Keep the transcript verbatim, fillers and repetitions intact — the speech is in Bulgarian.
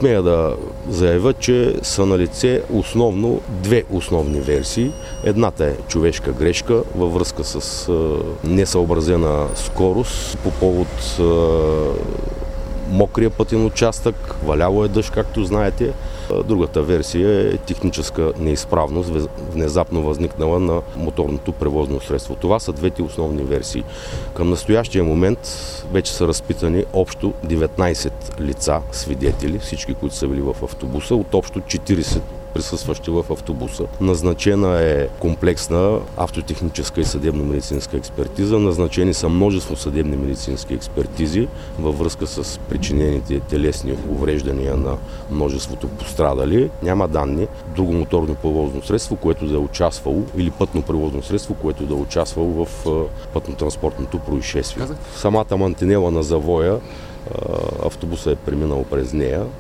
смея да заявя, че са налице основно две основни версии. Едната е човешка грешка във връзка с е, несъобразена скорост по повод е, мокрия пътен участък, валяло е дъжд, както знаете. Другата версия е техническа неизправност, внезапно възникнала на моторното превозно средство. Това са двете основни версии. Към настоящия момент вече са разпитани общо деветнайсет лица, свидетели, всички, които са били в автобуса, от общо четирийсет присъстващи в автобуса. Назначена е комплексна автотехническа и съдебно-медицинска експертиза. Назначени са множество съдебни медицински експертизи във връзка с причинените телесни увреждания на множеството пострадали. Няма данни друго моторно превозно средство, което да е участвало, или пътно превозно средство, което да е участвало в пътно-транспортното происшествие. Самата мантинела на завоя, автобуса е преминал през нея.